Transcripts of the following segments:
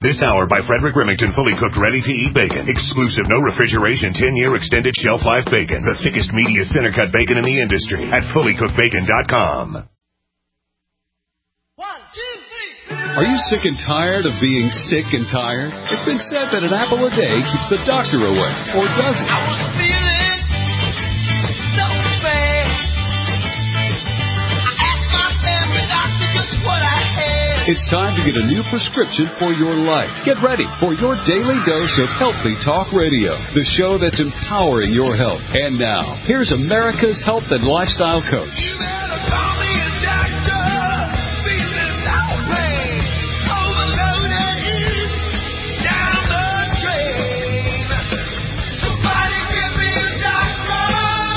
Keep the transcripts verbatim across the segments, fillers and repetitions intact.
This hour by Frederick Remington, fully cooked, ready-to-eat bacon. Exclusive, no refrigeration, ten-year extended shelf life bacon. The thickest, meatiest center-cut bacon in the industry at fully cooked bacon dot com. One, two, three. Are you sick and tired of being sick and tired? It's been said that an apple a day keeps the doctor away, or does it? I was feeling so bad. I asked my family doctor just what I had. It's time to get a new prescription for your life. Get ready for your daily dose of Healthy Talk Radio, the show that's empowering your health. And now, here's America's health and lifestyle coach. You better call me a doctor. Feeling no pain. Overloaded. Down the drain. Somebody give me a doctor.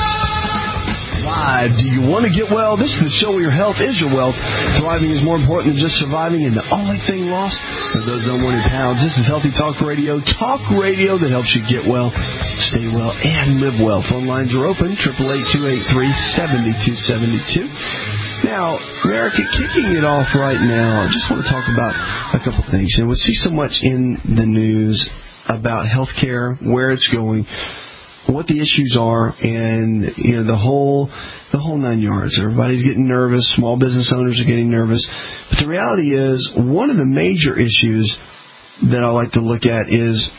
Live. Do you want to get well? This is the show where your health is your wealth. Thriving is more important than just surviving, and the only thing lost are those unwanted pounds. This is Healthy Talk Radio, talk radio that helps you get well, stay well, and live well. Phone lines are open, eight eight eight, two eight three, seven two seven two. Now, America, kicking it off right now, I just want to talk about a couple things. You know, we see so much in the news about healthcare, where it's going, what the issues are, and you know the whole the whole nine yards. Everybody's getting nervous. Small business owners are getting nervous. But the reality is, one of the major issues that I like to look at is,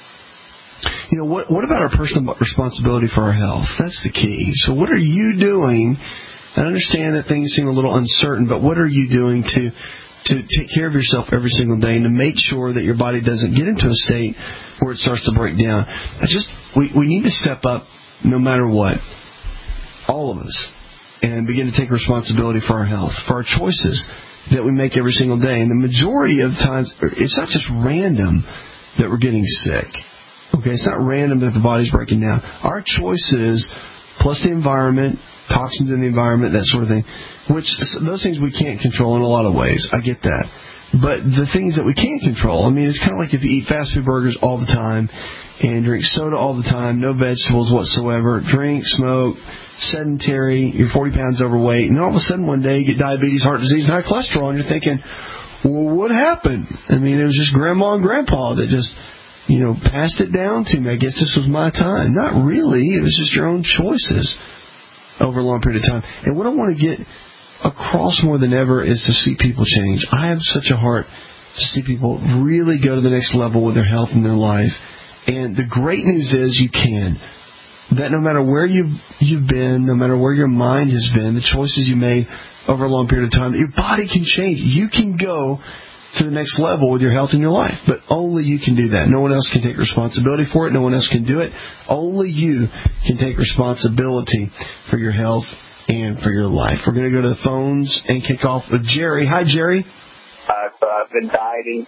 you know, what what about our personal responsibility for our health? That's the key. So what are you doing? I understand that things seem a little uncertain, but what are you doing to to take care of yourself every single day and to make sure that your body doesn't get into a state where it starts to break down? I just we, we need to step up no matter what, all of us, and begin to take responsibility for our health, for our choices that we make every single day. And the majority of times, it's not just random that we're getting sick. Okay, it's not random that the body's breaking down. Our choices, plus the environment, toxins in the environment, that sort of thing, which those things we can't control in a lot of ways. I get that. But the things that we can control, I mean, it's kind of like if you eat fast food burgers all the time and drink soda all the time, no vegetables whatsoever, drink, smoke, sedentary, you're forty pounds overweight, and all of a sudden one day you get diabetes, heart disease, and high cholesterol, and you're thinking, well, what happened? I mean, it was just grandma and grandpa that just, you know, passed it down to me. I guess this was my time. Not really. It was just your own choices over a long period of time. And what I want to get across more than ever is to see people change. I have such a heart to see people really go to the next level with their health and their life. And the great news is you can. That no matter where you've, you've been, no matter where your mind has been, the choices you made over a long period of time, your body can change. You can go to the next level with your health and your life. But only you can do that. No one else can take responsibility for it. No one else can do it. Only you can take responsibility for your health and for your life. We're going to go to the phones and kick off with Jerry. Hi, Jerry. I've uh, been dieting,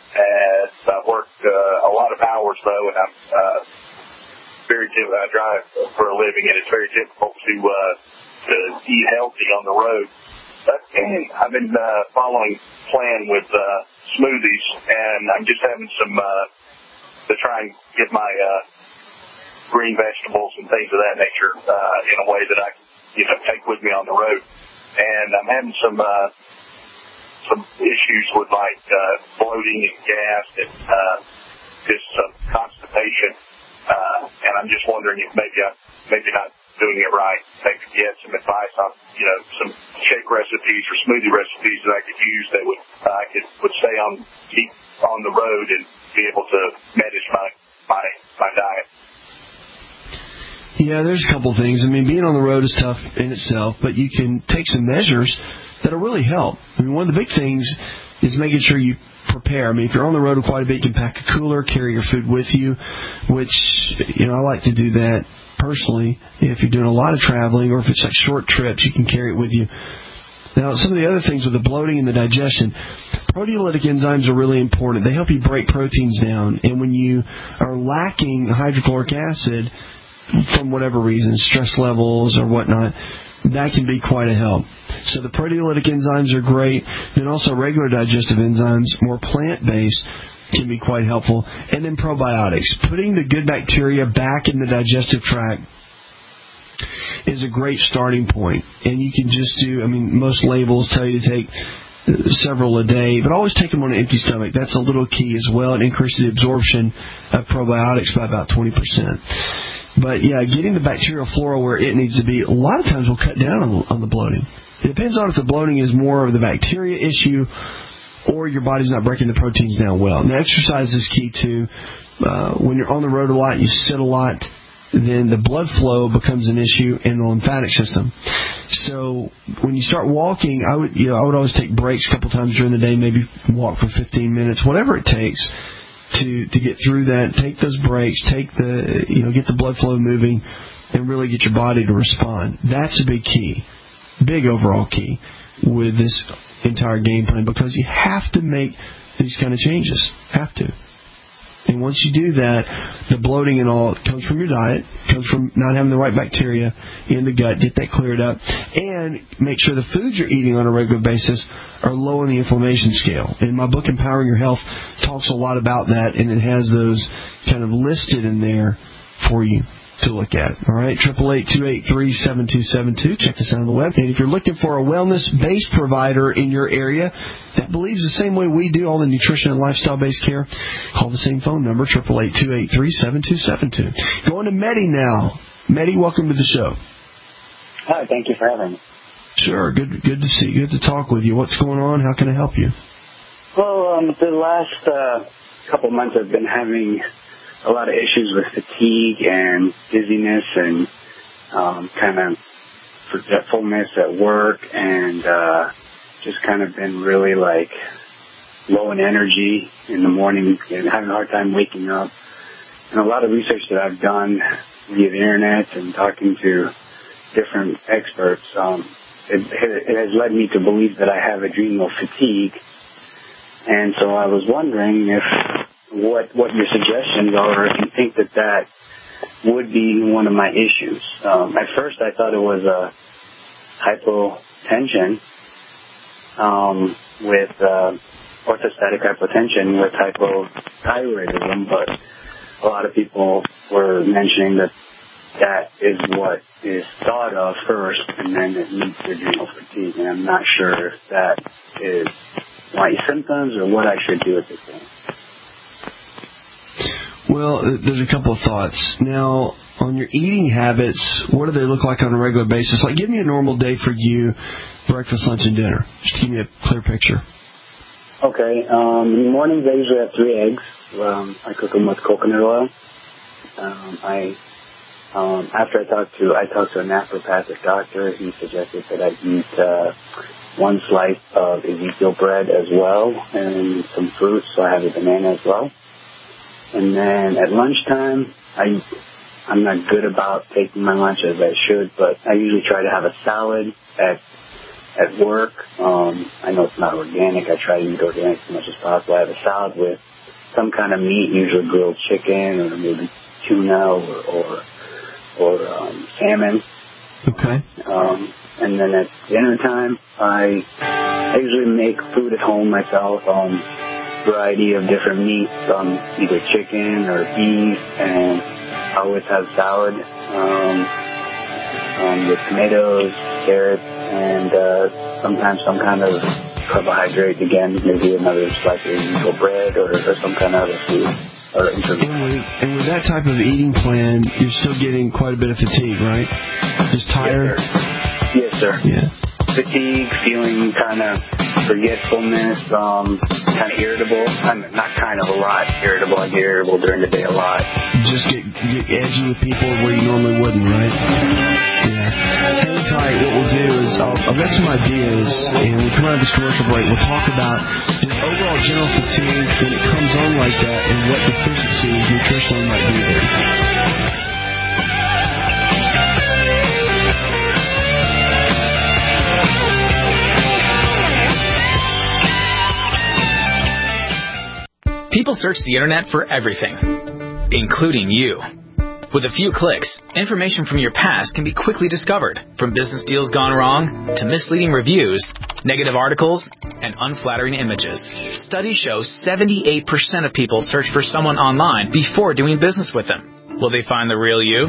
and I've worked uh, a lot of hours, though, and I'm uh, very I drive for a living, and it's very difficult to uh, to eat healthy on the road. But I've been uh, following plan with uh, smoothies, and I'm just having some uh, to try and get my uh, green vegetables and things of that nature uh, in a way that I can, you know, take with me on the road. And I'm having some uh, some issues with like uh, bloating and gas and uh, just some constipation. Uh, and I'm just wondering if maybe I maybe not doing it right. Maybe get some advice on, you know, some shake recipes or smoothie recipes that I could use that would uh, I could would stay on keep on the road and be able to manage my my my diet. Yeah, there's a couple things. I mean, being on the road is tough in itself, but you can take some measures that'll really help. I mean, one of the big things is making sure you prepare. I mean, if you're on the road quite a bit, you can pack a cooler, carry your food with you, which, you know, I like to do that personally. If you're doing a lot of traveling or if it's like short trips, you can carry it with you. Now, some of the other things with the bloating and the digestion, proteolytic enzymes are really important. They help you break proteins down. And when you are lacking hydrochloric acid, from whatever reason, stress levels or whatnot, that can be quite a help. So the proteolytic enzymes are great. Then also regular digestive enzymes, more plant-based, can be quite helpful. And then probiotics. Putting the good bacteria back in the digestive tract is a great starting point. And you can just do, I mean, most labels tell you to take several a day, but always take them on an empty stomach. That's a little key as well. It increases the absorption of probiotics by about twenty percent. But, yeah, getting the bacterial flora where it needs to be, a lot of times will cut down on, on the bloating. It depends on if the bloating is more of the bacteria issue or your body's not breaking the proteins down well. Now, exercise is key, too. Uh, when you're on the road a lot, you sit a lot, then the blood flow becomes an issue in the lymphatic system. So when you start walking, I would, you know, I would always take breaks a couple times during the day, maybe walk for fifteen minutes, whatever it takes to to get through that. Take those breaks, take the, you know, get the blood flow moving, and really get your body to respond. That's a big key, big overall key with this entire game plan, because you have to make these kind of changes. Have to. And once you do that, the bloating and all comes from your diet, comes from not having the right bacteria in the gut. Get that cleared up. And make sure the foods you're eating on a regular basis are low on the inflammation scale. And my book, Empowering Your Health, talks a lot about that, and it has those kind of listed in there for you to look at. All right, eight eight eight, two eight three, seven two seven two. Check us out on the web. And if you're looking for a wellness-based provider in your area that believes the same way we do, all the nutrition and lifestyle-based care, call the same phone number, eight eight eight, two eight three, seven two seven two. Going to Mehdi now. Mehdi, welcome to the show. Hi, thank you for having me. Sure, good good to see you, good to talk with you. What's going on? How can I help you? Well, um, the last uh, couple months I've been having a lot of issues with fatigue and dizziness and um, kind of forgetfulness at work, and uh, just kind of been really like low in energy in the morning and having a hard time waking up. And a lot of research that I've done via the internet and talking to different experts, um, it, it has led me to believe that I have adrenal fatigue. And so I was wondering if what what your suggestions are, if you think that that would be one of my issues. Um, at first I thought it was a hypotension um, with uh, orthostatic hypotension with hypothyroidism, but a lot of people were mentioning that that is what is thought of first, and then it leads to adrenal fatigue, and I'm not sure if that is my symptoms or what I should do at this point. Well, there's a couple of thoughts. Now, on your eating habits, what do they look like on a regular basis? Like, give me a normal day for you, breakfast, lunch, and dinner. Just give me a clear picture. Okay. Um, in the mornings, I usually have three eggs. Um, I cook them with coconut oil. Um, I um, after I talked to I talked to a naturopathic doctor. He suggested that I eat uh, one slice of Ezekiel bread as well, and some fruits. So I have a banana as well. And then at lunchtime, I, I'm not good about taking my lunch as I should, but I usually try to have a salad at at work. Um, I know it's not organic. I try to eat organic as much as possible. I have a salad with some kind of meat, usually grilled chicken or maybe tuna or or, or um, salmon. Okay. Um, and then at dinner time, I, I usually make food at home myself. Um, variety of different meats, um, either chicken or beef, and I always have salad um, um, with tomatoes, carrots, and uh, sometimes some kind of carbohydrate. Again, maybe another slice of usual bread or, or some kind of other food. Or and, with, and with that type of eating plan, you're still getting quite a bit of fatigue, right? Just tired? Yes, sir. Yes, sir. Yeah. Fatigue, feeling kind of forgetfulness, um, kind of irritable. I'm not kind of a lot irritable. I get irritable during the day a lot. Just get, get edgy with people where you normally wouldn't, right? Yeah. Hang tight. What we'll do is I'll, I've got some ideas, and when we come out of this commercial break, we'll talk about the overall general fatigue when it comes on like that and what deficiencies nutritionally might be there. People search the internet for everything, including you. With a few clicks, information from your past can be quickly discovered, from business deals gone wrong to misleading reviews, negative articles, and unflattering images. Studies show seventy-eight percent of people search for someone online before doing business with them. Will they find the real you?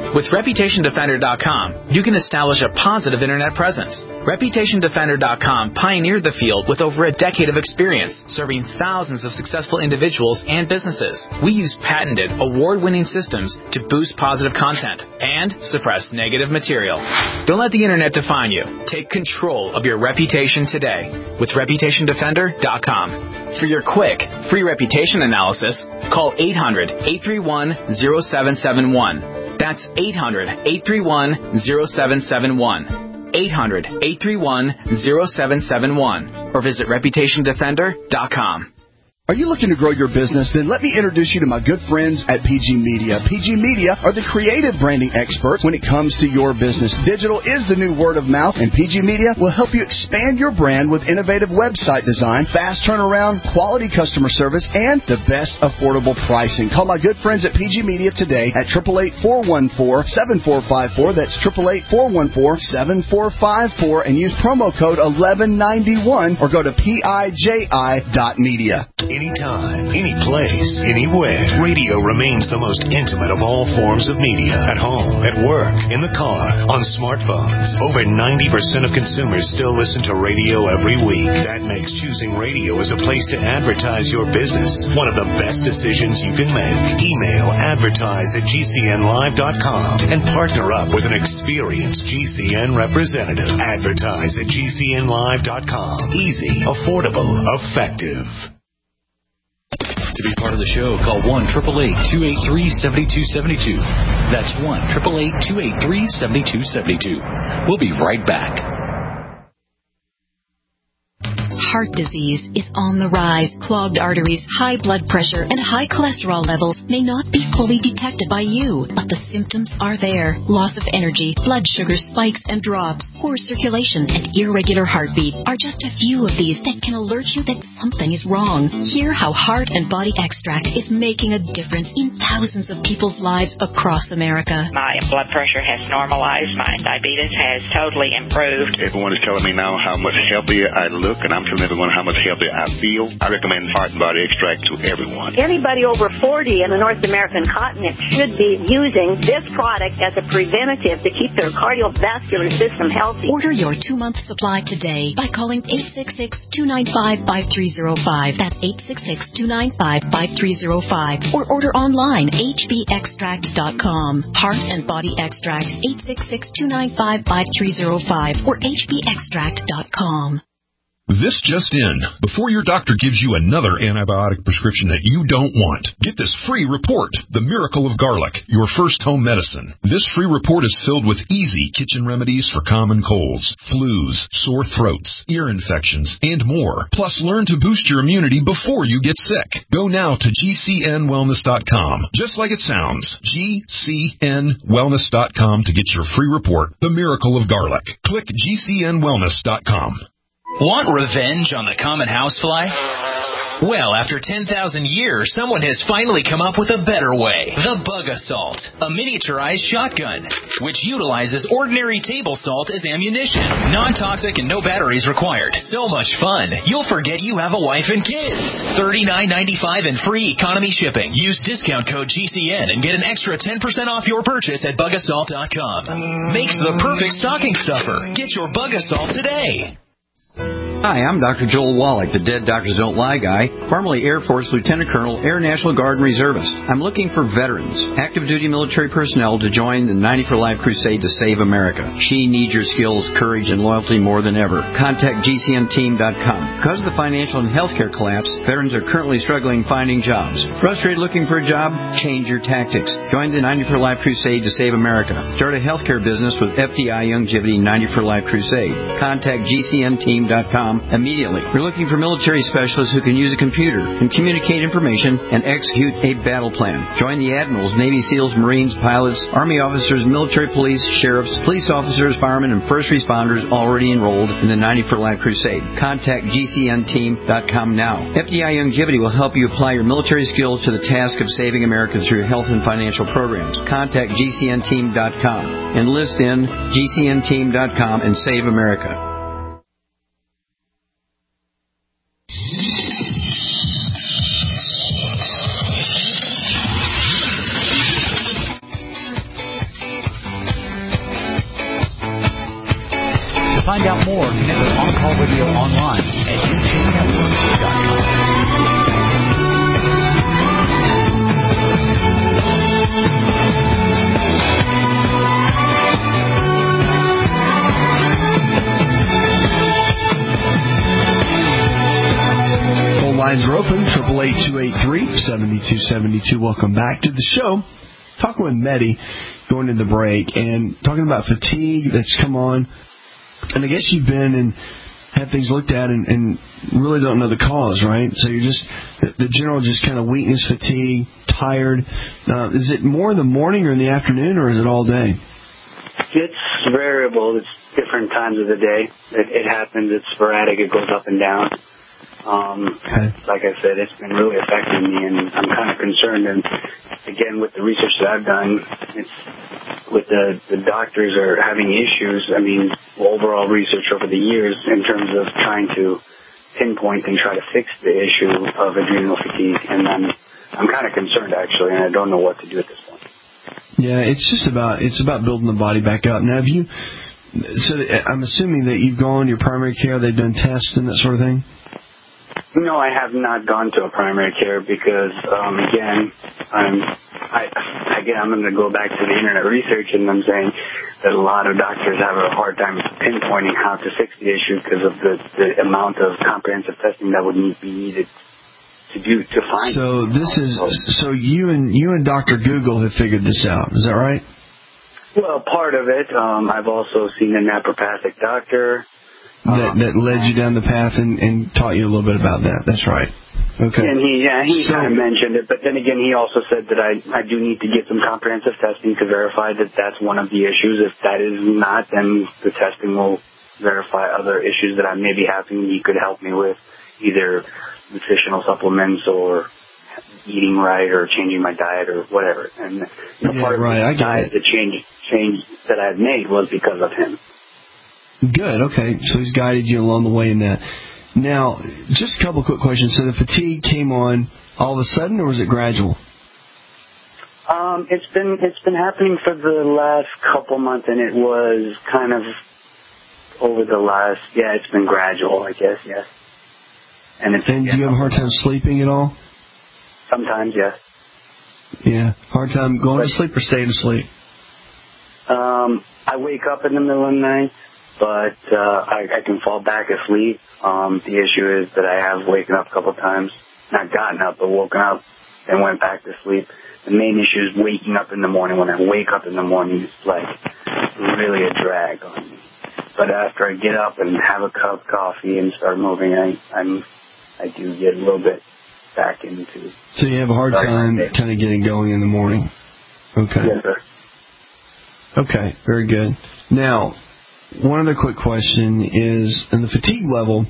With Reputation Defender dot com, you can establish a positive internet presence. Reputation Defender dot com pioneered the field with over a decade of experience, serving thousands of successful individuals and businesses. We use patented, award-winning systems to boost positive content and suppress negative material. Don't let the internet define you. Take control of your reputation today with Reputation Defender dot com. For your quick, free reputation analysis, call eight hundred, eight three one, zero seven seven one. That's eight hundred, eight three one, zero seven seven one. eight hundred, eight three one, zero seven seven one. Or visit Reputation Defender dot com. Are you looking to grow your business? Then let me introduce you to my good friends at P G Media. P G Media are the creative branding experts when it comes to your business. Digital is the new word of mouth, and P G Media will help you expand your brand with innovative website design, fast turnaround, quality customer service, and the best affordable pricing. Call my good friends at P G Media today at eight eight eight, four one four, seven four five four. That's eight eight eight, four one four, seven four five four, and use promo code eleven ninety-one or go to P I J I dot media. Anytime, any place, anywhere, radio remains the most intimate of all forms of media. At home, at work, in the car, on smartphones. Over ninety percent of consumers still listen to radio every week. That makes choosing radio as a place to advertise your business one of the best decisions you can make. Email advertise at G C N live dot com and partner up with an experienced G C N representative. Advertise at G C N live dot com. Easy, affordable, effective. To be part of the show, call one eight eight eight, two eight three, seven two seven two. That's one eight eight eight, two eight three, seven two seven two. We'll be right back. Heart disease is on the rise. Clogged arteries, high blood pressure, and high cholesterol levels may not be fully detected by you, but the symptoms are there. Loss of energy, blood sugar spikes and drops, poor circulation, and irregular heartbeat are just a few of these that can alert you that something is wrong. Hear how Heart and Body Extract is making a difference in thousands of people's lives across America. My blood pressure has normalized. My diabetes has totally improved. Everyone is telling me now how much healthier I look, and I'm telling everyone how much healthier I feel. I recommend Heart and Body Extract to everyone. Anybody over forty in the North American continent should be using this product as a preventative to keep their cardiovascular system healthy. Order your two-month supply today by calling eight six six, two nine five, five three zero five. That's eight six six, two nine five, five three zero five. Or order online, H B extract dot com. Heart and Body Extract, eight six six, two nine five, five three zero five or H B extract dot com. This just in. Before your doctor gives you another antibiotic prescription that you don't want, get this free report, The Miracle of Garlic, your first home medicine. This free report is filled with easy kitchen remedies for common colds, flus, sore throats, ear infections, and more. Plus, learn to boost your immunity before you get sick. Go now to G C N wellness dot com. Just like it sounds, G C N wellness dot com to get your free report, The Miracle of Garlic. Click G C N wellness dot com. Want revenge on the common housefly? Well, after ten thousand years, someone has finally come up with a better way. The Bug Assault, a miniaturized shotgun, which utilizes ordinary table salt as ammunition. Non-toxic and no batteries required. So much fun, you'll forget you have a wife and kids. thirty-nine ninety-five and free economy shipping. Use discount code G C N and get an extra ten percent off your purchase at bug assault dot com. Makes the perfect stocking stuffer. Get your Bug Assault today. Hi, I'm Doctor Joel Wallach, the Dead Doctors Don't Lie guy, formerly Air Force Lieutenant Colonel, Air National Guard and Reservist. I'm looking for veterans, active duty military personnel to join the ninety for Life crusade to save America. She needs your skills, courage, and loyalty more than ever. Contact G C N team dot com. Because of the financial and healthcare collapse, veterans are currently struggling finding jobs. Frustrated looking for a job? Change your tactics. Join the ninety for Life crusade to save America. Start a healthcare business with F D I Longevity ninety for Life crusade. Contact G C N team dot com immediately. We're looking for military specialists who can use a computer and communicate information and execute a battle plan. Join the admirals, Navy SEALs, Marines, pilots, Army officers, military police, sheriffs, police officers, firemen, and first responders already enrolled in the ninety for Life crusade. Contact G C N team dot com now. F D I Longevity will help you apply your military skills to the task of saving America through health and financial programs. Contact G C N team dot com. Enlist in G C N team dot com and save America. Talk Radio online at u t network dot com. Lines are open, triple eight two eight three seven two seven two. Welcome back to the show. Talking with Medi, going to the break, and talking about fatigue that's come on. And I guess you've been and had things looked at and, and really don't know the cause, right? So you're just, the, the general just kind of weakness, fatigue, tired. Uh, is it more in the morning or in the afternoon, or is it all day? It's variable. It's different times of the day. It, it happens. It's sporadic. It goes up and down. Um, okay. Like I said, it's been really affecting me, and I'm kind of concerned. And again, with the research that I've done, it's with the the doctors are having issues. I mean, overall research over the years in terms of trying to pinpoint and try to fix the issue of adrenal fatigue, and I'm I'm kind of concerned actually, and I don't know what to do at this point. Yeah, it's just about it's about building the body back up. Now, have you? So I'm assuming that you've gone to your primary care. They've done tests and that sort of thing. No, I have not gone to a primary care because, um, again, I'm, I, again, I'm going to go back to the internet research, and I'm saying that a lot of doctors have a hard time pinpointing how to fix the issue because of the, the amount of comprehensive testing that would need, be needed to do to find. So this is so you and you and Doctor Google have figured this out. Is that right? Well, part of it. Um, I've also seen a naturopathic doctor. That, that led you down the path and, and taught you a little bit about that. That's right. Okay. And he, yeah, he so, kind of mentioned it, but then again, he also said that I, I do need to get some comprehensive testing to verify that that's one of the issues. If that is not, then the testing will verify other issues that I may be having. He could help me with either nutritional supplements or eating right or changing my diet or whatever. And the yeah, part of right, the diet, the change, change that I've made was because of him. Good, okay. So he's guided you along the way in that. Now, just a couple of quick questions. So the fatigue came on all of a sudden, or was it gradual? Um, it's been it's been happening for the last couple months, and it was kind of over the last, yeah, it's been gradual, I guess, yes. And, it's, and do you have a hard time sleeping at all? Sometimes, yes. Yeah, hard time going but, to sleep or staying asleep? Um, I wake up in the middle of the night. But uh, I, I can fall back asleep. Um, the issue is that I have waken up a couple of times, not gotten up, but woken up and went back to sleep. The main issue is waking up in the morning. When I wake up in the morning, it's like really a drag on me. But after I get up and have a cup of coffee and start moving, I I'm I do get a little bit back into. So you have a hard time kind of getting going in the morning. Okay. Yes, sir. Okay, very good. Now, one other quick question is, in the fatigue level,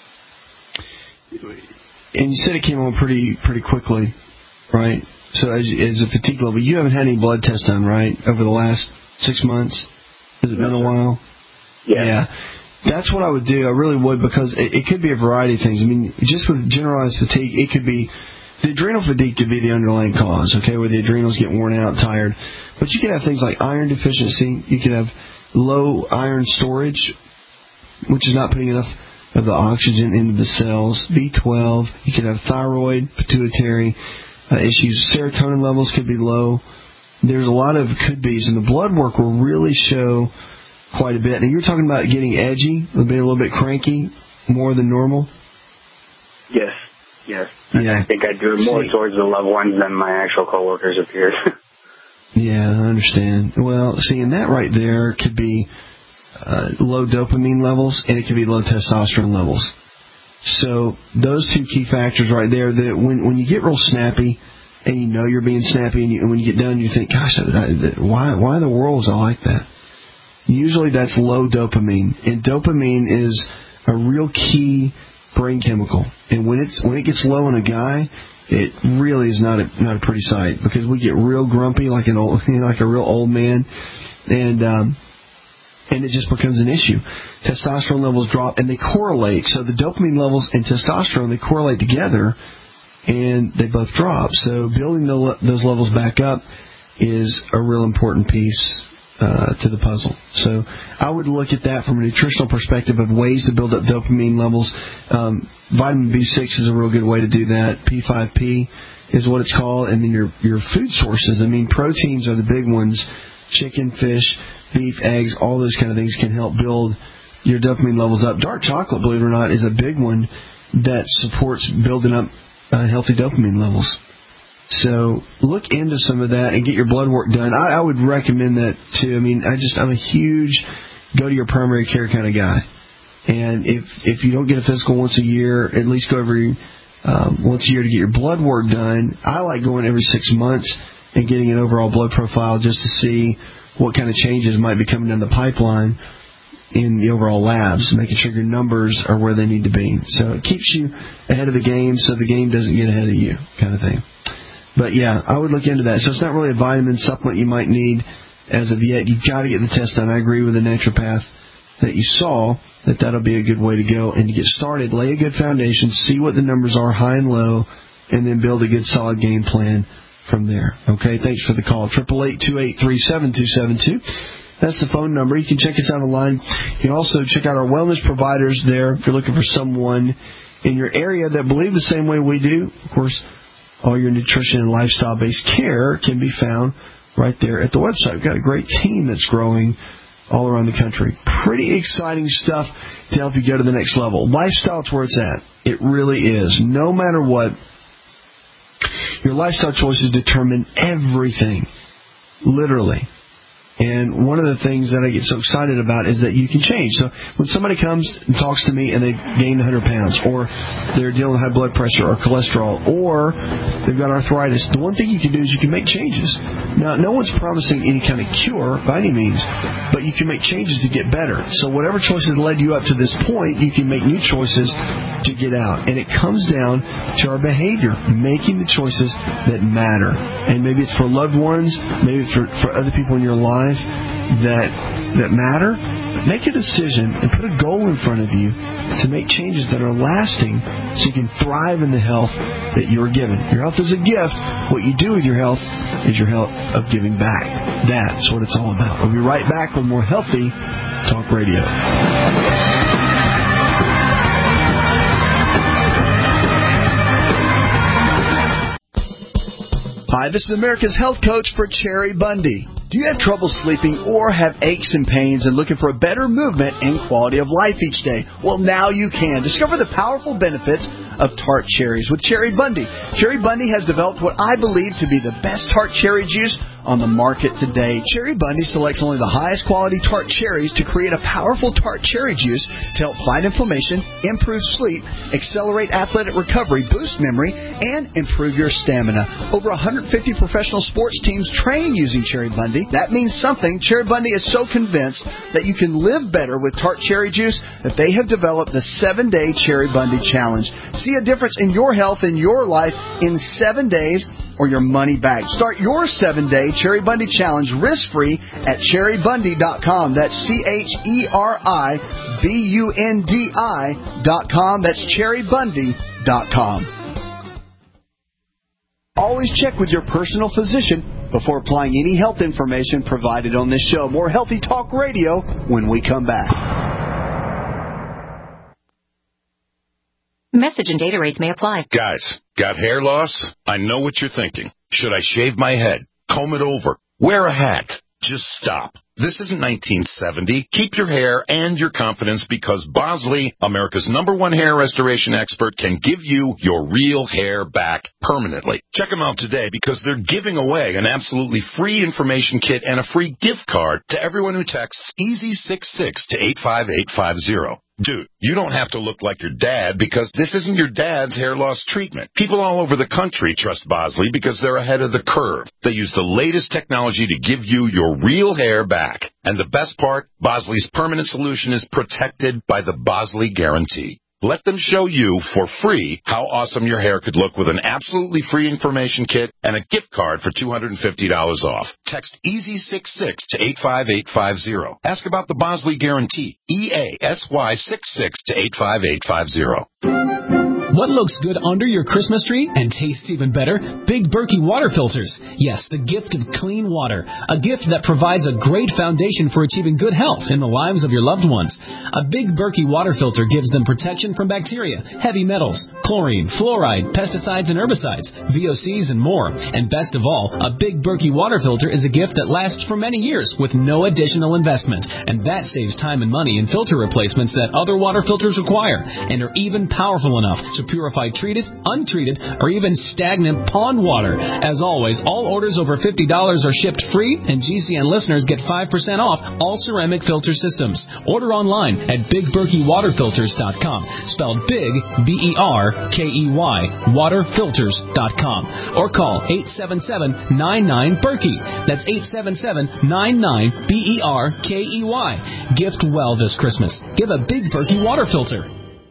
and you said it came on pretty pretty quickly, right? So as, as a fatigue level, you haven't had any blood tests done, right, over the last six months? Has it been a while? Yeah. yeah. That's what I would do. I really would, because it, it could be a variety of things. I mean, just with generalized fatigue, it could be, the adrenal fatigue could be the underlying cause, okay, where the adrenals get worn out, tired. But you could have things like iron deficiency. You could have low iron storage, which is not putting enough of the oxygen into the cells. B twelve, you could have thyroid, pituitary uh, issues. Serotonin levels could be low. There's a lot of could-be's, and the blood work will really show quite a bit. Now, you're talking about getting edgy, a bit, a little bit cranky, more than normal? Yes, yes. Yeah. I think I do it more See, towards the loved ones than my actual coworkers appears. Yeah, I understand. Well, see, and that right there could be uh, low dopamine levels, and it could be low testosterone levels. So those two key factors right there, that when when you get real snappy, and you know you're being snappy, and, you, and when you get done, you think, gosh, I, I, why why in the world is I like that? Usually that's low dopamine, and dopamine is a real key brain chemical. And when it's when it gets low in a guy, it really is not a not a pretty sight, because we get real grumpy, like an old, you know, like a real old man, and um, and it just becomes an issue. Testosterone levels drop, and they correlate. So the dopamine levels and testosterone, they correlate together, and they both drop. So building the, those levels back up is a real important piece uh, to the puzzle. So I would look at that from a nutritional perspective of ways to build up dopamine levels. Um, vitamin B six is a real good way to do that. P five P is what it's called. And then your, your food sources. I mean, proteins are the big ones. Chicken, fish, beef, eggs, all those kind of things can help build your dopamine levels up. Dark chocolate, believe it or not, is a big one that supports building up uh, healthy dopamine levels. So look into some of that and get your blood work done. I, I would recommend that too. I mean, I just I'm a huge go to your primary care kind of guy. And if if you don't get a physical once a year, at least go every um, once a year to get your blood work done. I like going every six months and getting an overall blood profile just to see what kind of changes might be coming down the pipeline in the overall labs, making sure your numbers are where they need to be. So it keeps you ahead of the game so the game doesn't get ahead of you, kind of thing. But, yeah, I would look into that. So it's not really a vitamin supplement you might need as of yet. You've got to get the test done. I agree with the naturopath that you saw, that that'll be a good way to go. And to get started, lay a good foundation, see what the numbers are, high and low, and then build a good solid game plan from there. Okay, thanks for the call. eight eight eight, two eight three, seven two seven two. That's the phone number. You can check us out online. You can also check out our wellness providers there if you're looking for someone in your area that believe the same way we do. Of course, all your nutrition and lifestyle-based care can be found right there at the website. We've got a great team that's growing all around the country. Pretty exciting stuff to help you go to the next level. Lifestyle is where it's at. It really is. No matter what, your lifestyle choices determine everything, literally. And one of the things that I get so excited about is that you can change. So when somebody comes and talks to me and they've gained one hundred pounds, or they're dealing with high blood pressure or cholesterol, or they've got arthritis, the one thing you can do is you can make changes. Now, no one's promising any kind of cure by any means, but you can make changes to get better. So whatever choices led you up to this point, you can make new choices to get out. And it comes down to our behavior, making the choices that matter. And maybe it's for loved ones, maybe it's for, for other people in your life that that matter. Make a decision and put a goal in front of you to make changes that are lasting so you can thrive in the health that you're given. Your health is a gift. What you do with your health is your health of giving back. That's what it's all about. We'll be right back with more Healthy Talk Radio. Hi, this is America's Health Coach for Cherry Bundy. Do you have trouble sleeping or have aches and pains and looking for a better movement and quality of life each day? Well, now you can. Discover the powerful benefits of tart cherries with Cherry Bundy. Cherry Bundy has developed what I believe to be the best tart cherry juice on the market today. Cherry Bundy selects only the highest quality tart cherries to create a powerful tart cherry juice to help fight inflammation, improve sleep, accelerate athletic recovery, boost memory, and improve your stamina. Over one hundred fifty professional sports teams train using Cherry Bundy. That means something. Cherry Bundy is so convinced that you can live better with tart cherry juice that they have developed the seven-day Cherry Bundy Challenge. See a difference in your health and your life in seven days or your money back. Start your seven-day Cherry Bundy Challenge risk-free at cherry bundy dot com. That's C H E R I B U N D I dot com. That's cherry bundy dot com. Always check with your personal physician before applying any health information provided on this show. More Healthy Talk Radio when we come back. Message and data rates may apply. Guys, got hair loss? I know what you're thinking. Should I shave my head? Comb it over? Wear a hat? Just stop. This isn't nineteen seventy. Keep your hair and your confidence because Bosley, America's number one hair restoration expert, can give you your real hair back permanently. Check them out today because they're giving away an absolutely free information kit and a free gift card to everyone who texts easy six six to eight five eight five zero. Dude, you don't have to look like your dad because this isn't your dad's hair loss treatment. People all over the country trust Bosley because they're ahead of the curve. They use the latest technology to give you your real hair back. And the best part, Bosley's permanent solution is protected by the Bosley Guarantee. Let them show you for free how awesome your hair could look with an absolutely free information kit and a gift card for two hundred fifty dollars off. Text easy six six to eight five eight five zero. Ask about the Bosley Guarantee. E A S Y six six to eight five eight five zero. What looks good under your Christmas tree and tastes even better? Big Berkey water filters. Yes, the gift of clean water. A gift that provides a great foundation for achieving good health in the lives of your loved ones. A Big Berkey water filter gives them protection from bacteria, heavy metals, chlorine, fluoride, pesticides and herbicides, V O Cs and more. And best of all, a Big Berkey water filter is a gift that lasts for many years with no additional investment. And that saves time and money in filter replacements that other water filters require and are even powerful enough to purify treated, untreated, or even stagnant pond water. As always, all orders over fifty dollars are shipped free, and G C N listeners get five percent off all ceramic filter systems. Order online at big berkey water filters dot com, spelled big, B E R K E Y, water filters dot com, or call eight seven seven, nine nine, Berkey. That's eight seven seven, nine nine, B E R K E Y. Gift well this Christmas. Give a Big Berkey water filter.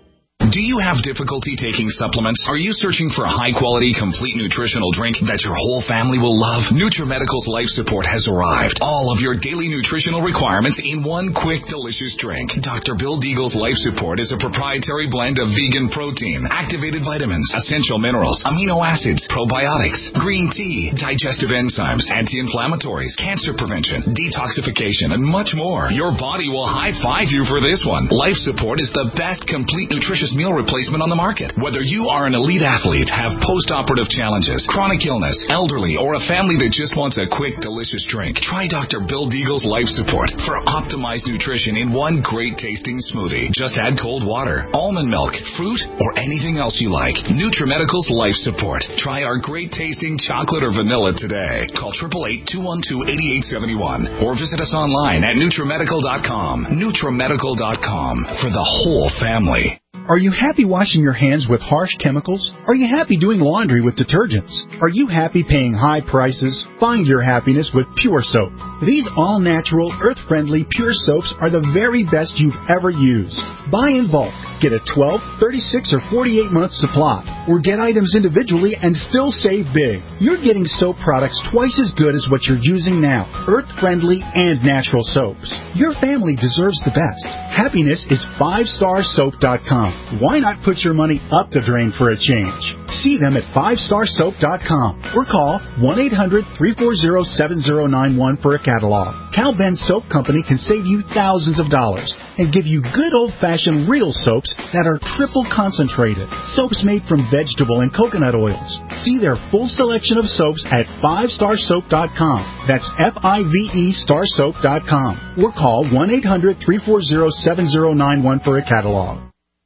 Do you have difficulty taking supplements? Are you searching for a high-quality, complete nutritional drink that your whole family will love? NutriMedical's Life Support has arrived. All of your daily nutritional requirements in one quick, delicious drink. Doctor Bill Deagle's Life Support is a proprietary blend of vegan protein, activated vitamins, essential minerals, amino acids, probiotics, green tea, digestive enzymes, anti-inflammatories, cancer prevention, detoxification, and much more. Your body will high-five you for this one. Life Support is the best complete nutritious meal replacement on the market. Whether you are an elite athlete, have post-operative challenges, chronic illness, elderly, or a family that just wants a quick, delicious drink, try Doctor Bill Deagle's Life Support for optimized nutrition in one great-tasting smoothie. Just add cold water, almond milk, fruit, or anything else you like. NutriMedical's Life Support. Try our great-tasting chocolate or vanilla today. Call eight eight eight, two one two, eight eight seven one or visit us online at nutrimedical dot com. nutrimedical dot com for the whole family. Are you happy washing your hands with harsh chemicals? Are you happy doing laundry with detergents? Are you happy paying high prices? Find your happiness with Pure Soap. These all-natural, earth-friendly Pure Soaps are the very best you've ever used. Buy in bulk. Get a twelve, thirty-six, or forty-eight month supply. Or get items individually and still save big. You're getting soap products twice as good as what you're using now. Earth-friendly and natural soaps. Your family deserves the best. Happiness is five star soap dot com. Why not put your money up the drain for a change? See them at five star soap dot com or call one eight hundred, three four zero, seven zero nine one for a catalog. Cal Ben Soap Company can save you thousands of dollars and give you good old-fashioned real soaps that are triple concentrated. Soaps made from vegetable and coconut oils. See their full selection of soaps at five star soap dot com. That's F I V E star soap dot com. Or call one eight hundred, three four zero, seven zero nine one for a catalog.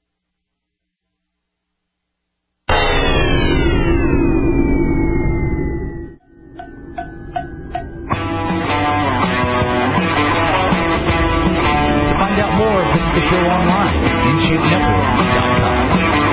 Visit the show online at in shape network dot com.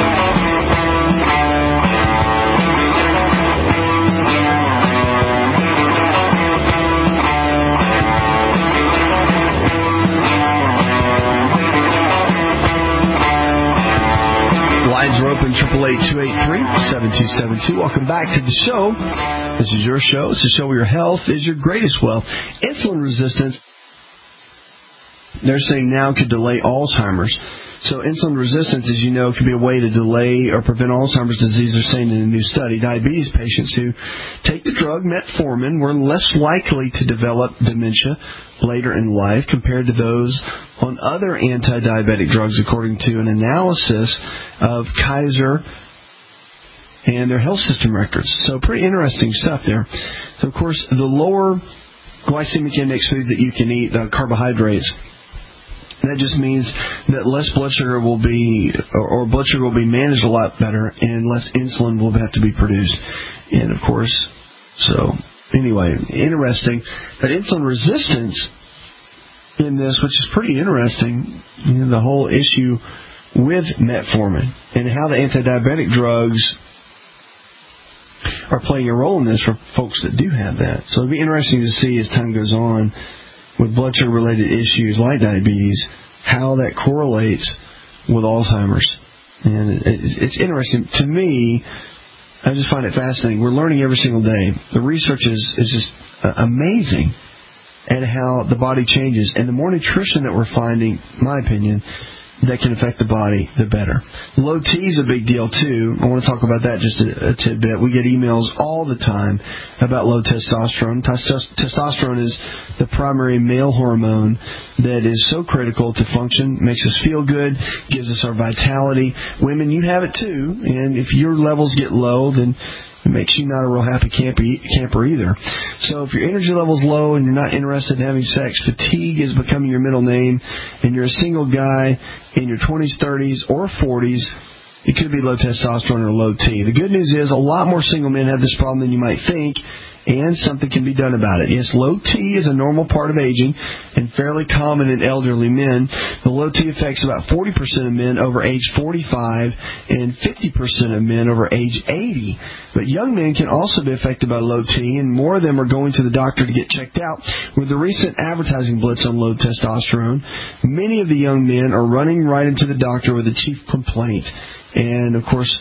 Lines are open, triple eight, two eight three, seven two seven two. Welcome back to the show. This is your show. It's the show where your health is your greatest wealth. Insulin resistance, they're saying now could delay Alzheimer's. So insulin resistance, as you know, could be a way to delay or prevent Alzheimer's disease. They're saying in a new study, diabetes patients who take the drug metformin were less likely to develop dementia later in life compared to those on other anti-diabetic drugs, according to an analysis of Kaiser and their health system records. So pretty interesting stuff there. So, of course, the lower glycemic index foods that you can eat, the carbohydrates, that just means that less blood sugar will be, or, or blood sugar will be managed a lot better, and less insulin will have to be produced. And of course, so anyway, interesting. But insulin resistance in this, which is pretty interesting, you know, the whole issue with metformin and how the anti-diabetic drugs are playing a role in this for folks that do have that. So it'll be interesting to see as time goes on with blood sugar related issues like diabetes, how that correlates with Alzheimer's. And it's interesting to me. I just find it fascinating. We're learning every single day. The research is, is just amazing at how the body changes. And the more nutrition that we're finding, in my opinion, that can affect the body, the better. Low T is a big deal, too. I want to talk about that just a, a tidbit. We get emails all the time about low testosterone. Testosterone is the primary male hormone that is so critical to function, makes us feel good, gives us our vitality. Women, you have it, too. And if your levels get low, then it makes you not a real happy camper either. So if your energy level's low and you're not interested in having sex, fatigue is becoming your middle name, and you're a single guy in your twenties, thirties, or forties, it could be low testosterone or low T. The good news is a lot more single men have this problem than you might think, and something can be done about it. Yes, low T is a normal part of aging and fairly common in elderly men. The low T affects about forty percent of men over age forty-five and fifty percent of men over age eighty. But young men can also be affected by low T, and more of them are going to the doctor to get checked out. With the recent advertising blitz on low testosterone, many of the young men are running right into the doctor with a chief complaint. And, of course,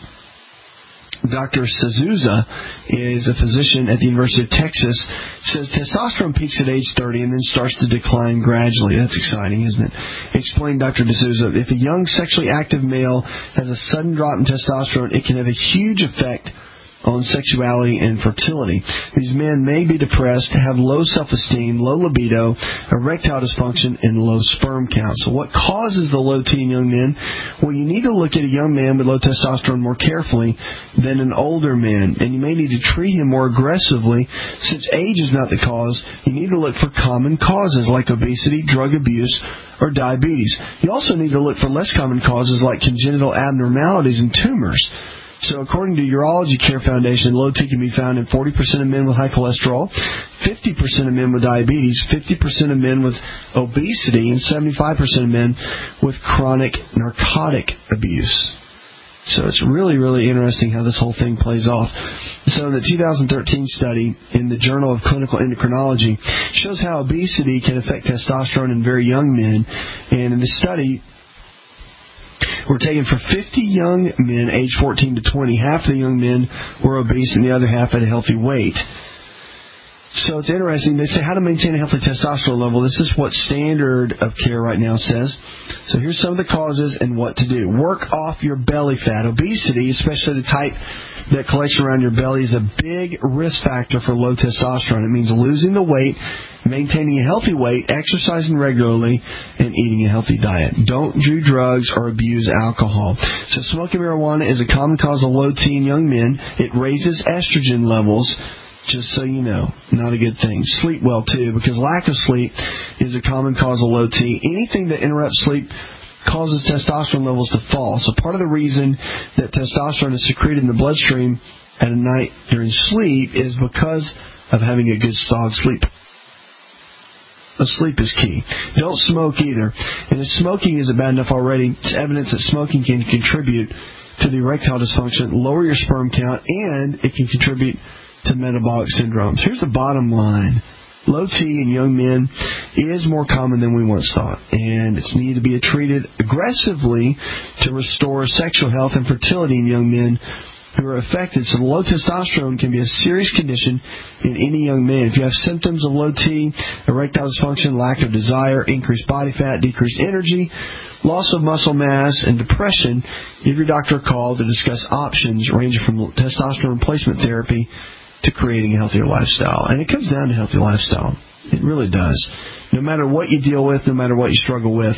Doctor Sazusa is a physician at the University of Texas, says testosterone peaks at age thirty and then starts to decline gradually. That's exciting, isn't it? Explained Doctor D'Souza, if a young sexually active male has a sudden drop in testosterone, it can have a huge effect on sexuality and fertility. These men may be depressed, have low self-esteem, low libido, erectile dysfunction, and low sperm count. So what causes the low T in young men? Well, you need to look at a young man with low testosterone more carefully than an older man, and you may need to treat him more aggressively. Since age is not the cause, you need to look for common causes like obesity, drug abuse, or diabetes. You also need to look for less common causes like congenital abnormalities and tumors. So according to Urology Care Foundation, low T can be found in forty percent of men with high cholesterol, fifty percent of men with diabetes, fifty percent of men with obesity, and seventy-five percent of men with chronic narcotic abuse. So it's really, really interesting how this whole thing plays off. So the two thousand thirteen study in the Journal of Clinical Endocrinology shows how obesity can affect testosterone in very young men. And in the study, were taken for fifty young men aged fourteen to twenty. Half of the young men were obese and the other half had a healthy weight. So it's interesting. They say how to maintain a healthy testosterone level. This is what standard of care right now says. So here's some of the causes and what to do. Work off your belly fat. Obesity, especially the type that collects around your belly, is a big risk factor for low testosterone. It means losing the weight, maintaining a healthy weight, exercising regularly, and eating a healthy diet. Don't do drugs or abuse alcohol. So smoking marijuana is a common cause of low T in young men. It raises estrogen levels. Just so you know, not a good thing. Sleep well, too, because lack of sleep is a common cause of low T. Anything that interrupts sleep causes testosterone levels to fall. So part of the reason that testosterone is secreted in the bloodstream at night during sleep is because of having a good solid sleep. The sleep is key. Don't smoke either. And if smoking isn't bad enough already, it's evidence that smoking can contribute to the erectile dysfunction, lower your sperm count, and it can contribute to metabolic syndromes. Here's the bottom line. Low T in young men is more common than we once thought, and it's needed to be treated aggressively to restore sexual health and fertility in young men who are affected. So low testosterone can be a serious condition in any young man. If you have symptoms of low T, erectile dysfunction, lack of desire, increased body fat, decreased energy, loss of muscle mass, and depression, give your doctor a call to discuss options ranging from testosterone replacement therapy to creating a healthier lifestyle. And it comes down to healthy lifestyle. It really does. No matter what you deal with, no matter what you struggle with,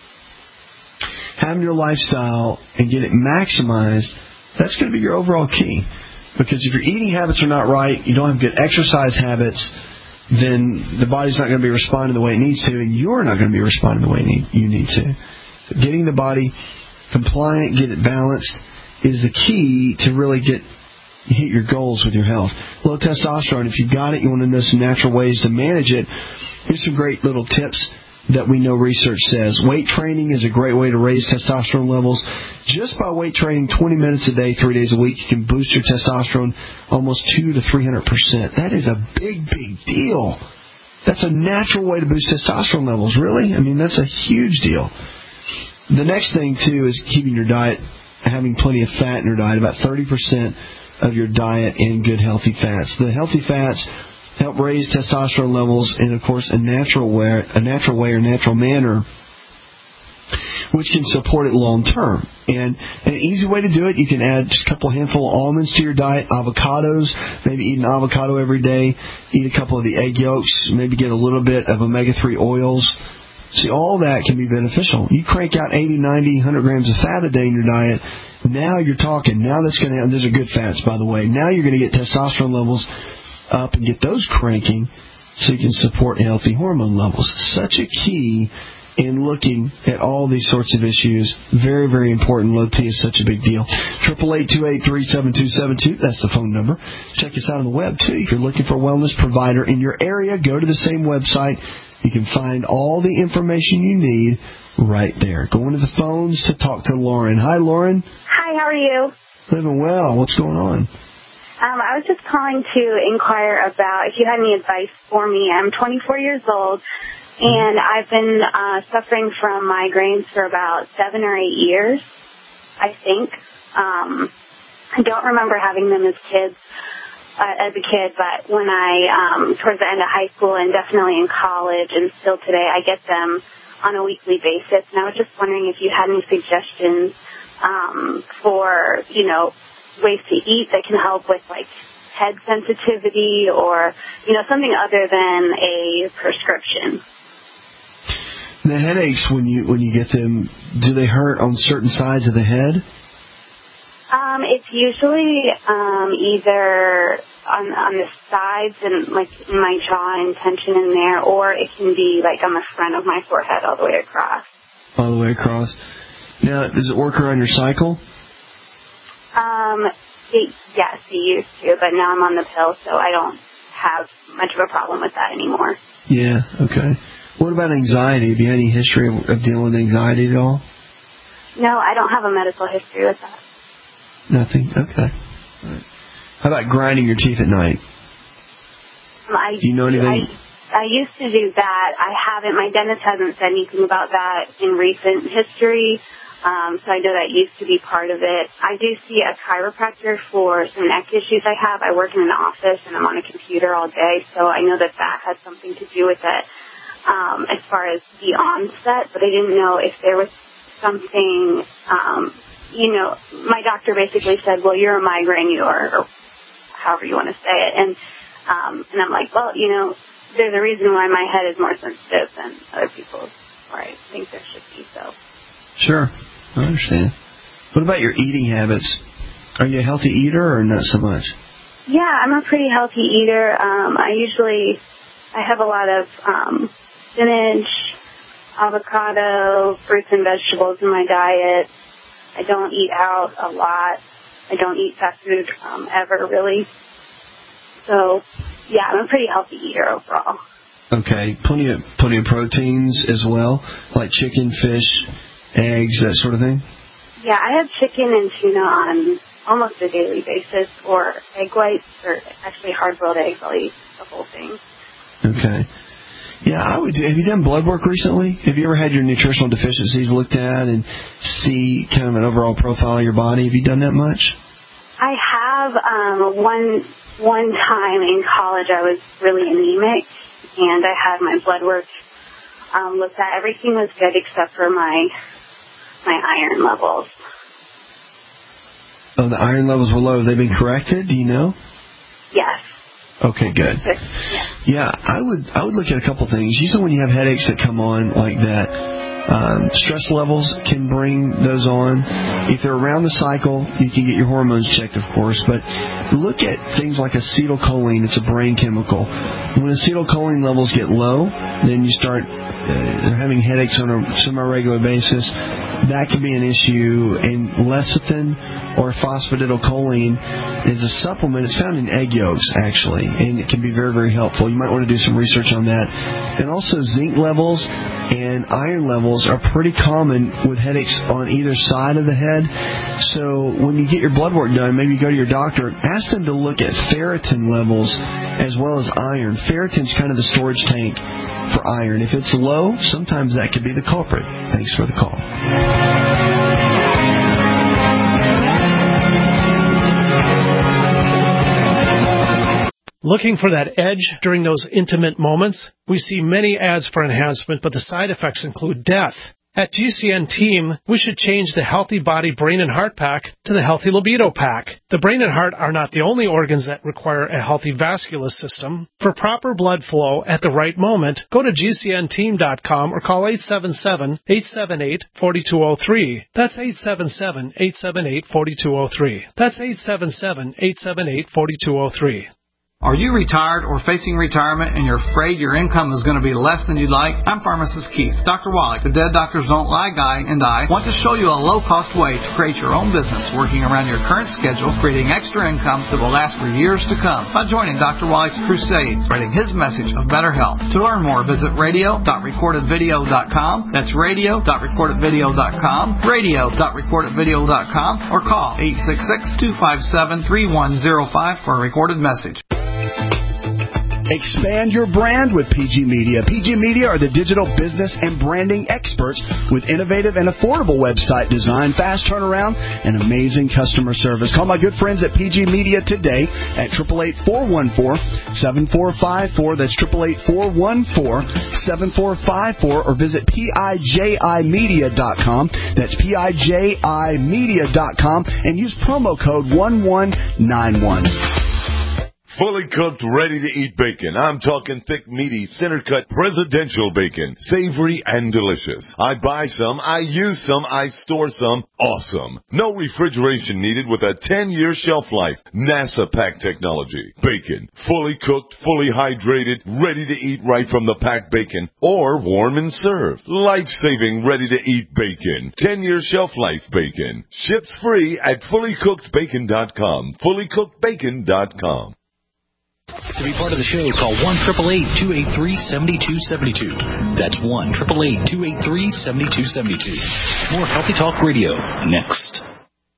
having your lifestyle and get it maximized, that's going to be your overall key. Because if your eating habits are not right, you don't have good exercise habits, then the body's not going to be responding the way it needs to, and you're not going to be responding the way you need to. So getting the body compliant, get it balanced, is the key to really get hit your goals with your health. Low testosterone, if you got it, you want to know some natural ways to manage it. Here's some great little tips that we know research says. Weight training is a great way to raise testosterone levels. Just by weight training twenty minutes a day, three days a week, you can boost your testosterone almost two to three hundred percent. That is a big, big deal. That's a natural way to boost testosterone levels, really. I mean, that's a huge deal. The next thing, too, is keeping your diet, having plenty of fat in your diet, about thirty percent of your diet in good healthy fats. The healthy fats help raise testosterone levels in, of course, a natural way, a natural way or natural manner. which can support it long term. And an easy way to do it, you can add just a couple handful of almonds to your diet, avocados, maybe eat an avocado every day, eat a couple of the egg yolks, maybe get a little bit of omega three oils. See, all that can be beneficial. You crank out eighty, ninety, one hundred grams of fat a day in your diet. Now you're talking. Now that's going to, and those are good fats, by the way. Now you're going to get testosterone levels up and get those cranking so you can support healthy hormone levels. Such a key in looking at all these sorts of issues. Very, very important. Low T is such a big deal. eight eight eight, two eight three, seven two seven two. That's the phone number. Check us out on the web, too. If you're looking for a wellness provider in your area, go to the same website. You can find all the information you need right there. Going to the phones to talk to Lauren. Hi, Lauren. Hi, how are you? Living well. What's going on? Um, I was just calling to inquire about if you had any advice for me. I'm twenty-four years old, and I've been uh, suffering from migraines for about seven or eight years, I think. Um, I don't remember having them as kids. Uh, as a kid, but when I, um, towards the end of high school and definitely in college and still today, I get them on a weekly basis. And I was just wondering if you had any suggestions, um, for, you know, ways to eat that can help with, like, head sensitivity or, you know, something other than a prescription. The headaches, when you, when you get them, do they hurt on certain sides of the head? Um, it's usually um, either on on the sides and like in my jaw and tension in there, or it can be like on the front of my forehead all the way across. All the way across. Now, does it work around your cycle? Um, it, yes, it used to, but now I'm on the pill, so I don't have much of a problem with that anymore. Yeah. Okay. What about anxiety? Have you had any history of, of dealing with anxiety at all? No, I don't have a medical history with that. Nothing? Okay. All right. How about grinding your teeth at night? Um, I, do you know anything? I, I used to do that. I haven't. My dentist hasn't said anything about that in recent history, um, so I know that used to be part of it. I do see a chiropractor for some neck issues I have. I work in an office, and I'm on a computer all day, so I know that that has something to do with it um, as far as the onset, but I didn't know if there was something... Um, you know, my doctor basically said, well, you're a migraine, you are, or however you want to say it. And, um, and I'm like, well, you know, there's a reason why my head is more sensitive than other people's, or I think there should be, so. Sure. I understand. What about your eating habits? Are you a healthy eater or not so much? Yeah, I'm a pretty healthy eater. Um, I usually, I have a lot of, um, spinach, avocado, fruits and vegetables in my diet. I don't eat out a lot. I don't eat fast food um, ever, really. So, yeah, I'm a pretty healthy eater overall. Okay. Plenty of plenty of proteins as well, like chicken, fish, eggs, that sort of thing? Yeah, I have chicken and tuna on almost a daily basis, or egg whites, or actually hard-boiled eggs. I'll eat the whole thing. Okay. Yeah, I would. Have you done blood work recently? Have you ever had your nutritional deficiencies looked at and see kind of an overall profile of your body? Have you done that much? I have. Um, one one time in college, I was really anemic, and I had my blood work um, looked at. Everything was good except for my my iron levels. Oh, the iron levels were low. Have they been corrected? Do you know? Yes. Okay, good. Yeah, I would I would look at a couple things. Usually when you have headaches that come on like that, um, stress levels can bring those on. If they're around the cycle, you can get your hormones checked, of course. But look at things like acetylcholine. It's a brain chemical. When acetylcholine levels get low, then you start uh, having headaches on a semi-regular basis. That can be an issue. And lecithin or phosphatidylcholine is a supplement. It's found in egg yolks, actually, and it can be very, very helpful. You might want to do some research on that. And also zinc levels and iron levels are pretty common with headaches on either side of the head. So when you get your blood work done, maybe you go to your doctor, ask them to look at ferritin levels as well as iron. Ferritin's kind of the storage tank for iron. If it's low, sometimes that could be the culprit. Thanks for the call. Looking for that edge during those intimate moments? We see many ads for enhancement, but the side effects include death. At G C N Team, we should change the Healthy Body Brain and Heart Pack to the Healthy Libido Pack. The brain and heart are not the only organs that require a healthy vascular system. For proper blood flow at the right moment, go to G C N team dot com or call eight seven seven, eight seven eight, four two zero three. That's eight seven seven, eight seven eight, four two zero three. That's eight seven seven, eight seven eight, four two zero three. Are you retired or facing retirement and you're afraid your income is going to be less than you'd like? I'm Pharmacist Keith. Doctor Wallach, the Dead Doctors Don't Lie guy, and I want to show you a low-cost way to create your own business working around your current schedule, creating extra income that will last for years to come by joining Doctor Wallach's crusades, spreading his message of better health. To learn more, visit radio dot recorded video dot com. That's radio dot recorded video dot com, radio dot recorded video dot com, or call eight six six, two five seven, three one zero five for a recorded message. Expand your brand with P G Media. P G Media are the digital business and branding experts with innovative and affordable website design, fast turnaround, and amazing customer service. Call my good friends at P G Media today at eight eight eight, four one four, seven four five four. That's eight eight eight, four one four, seven four five four, or visit P I J I media dot com. That's P I J I media dot com and use promo code one one nine one. Fully cooked, ready-to-eat bacon. I'm talking thick, meaty, center-cut, presidential bacon. Savory and delicious. I buy some, I use some, I store some. Awesome. No refrigeration needed with a ten-year shelf life. NASA pack technology. Bacon. Fully cooked, fully hydrated, ready to eat right from the packed bacon. Or warm and served. Life-saving, ready-to-eat bacon. ten-year shelf life bacon. Ships free at fully cooked bacon dot com. fully cooked bacon dot com. To be part of the show, call one eight eight eight, two eight three, seven two seven two. That's one eight eight eight, two eight three, seven two seven two. More Healthy Talk Radio next.